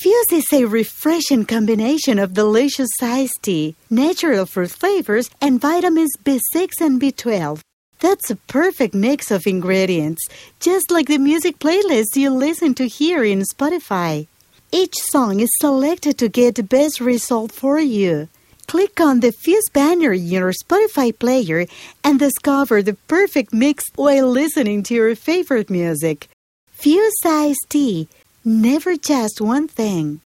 Fuse is a refreshing combination of delicious iced tea, natural fruit flavors, and vitamins B6 and B12. That's a perfect mix of ingredients, just like the music playlist you listen to here in Spotify. Each song is selected to get the best result for you. Click on the Fuse banner in your Spotify player and discover the perfect mix while listening to your favorite music. Fuse iced tea, never just one thing.